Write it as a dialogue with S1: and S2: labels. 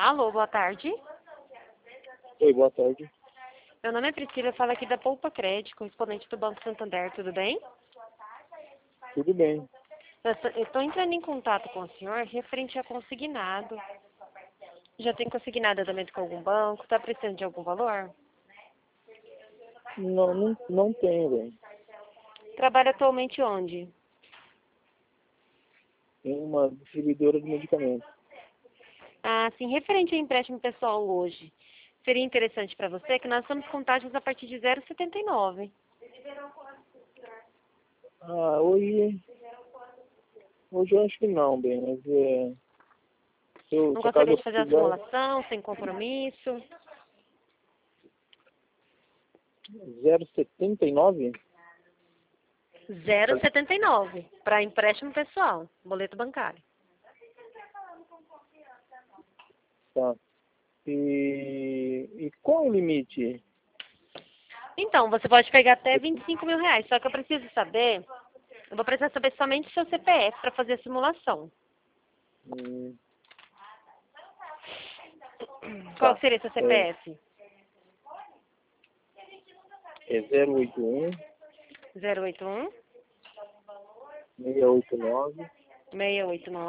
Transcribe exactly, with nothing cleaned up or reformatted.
S1: Alô, boa tarde.
S2: Oi, boa tarde.
S1: Meu nome é Priscila, eu falo aqui da Poupa Crédito, correspondente do Banco Santander, tudo bem?
S2: Tudo bem.
S1: Eu estou entrando em contato com o senhor referente a consignado. Já tem consignado andamento com algum banco? Está precisando de algum valor?
S2: Não, não, não tenho, velho.
S1: Trabalha atualmente onde?
S2: Tem uma distribuidora de medicamentos.
S1: Ah, sim, referente ao empréstimo pessoal hoje. Seria interessante para você que nós estamos com taxas a partir de zero vírgula setenta e nove.
S2: Ah, hoje. Hoje eu acho que não, bem, mas é. Se, eu,
S1: Não
S2: se acaso
S1: gostaria
S2: eu
S1: de fazer a
S2: precisar.
S1: simulação, sem compromisso?
S2: zero vírgula setenta e nove?
S1: zero vírgula setenta e nove para empréstimo pessoal, boleto bancário.
S2: Tá. E, e qual é o limite?
S1: Então, você pode pegar até vinte e cinco mil reais, só que eu preciso saber, eu vou precisar saber somente seu C P F para fazer a simulação.
S2: Hum,
S1: Qual
S2: tá.
S1: seria seu C P F?
S2: É, é zero oito um,
S1: zero oito um,
S2: seis oito nove
S1: seis oito nove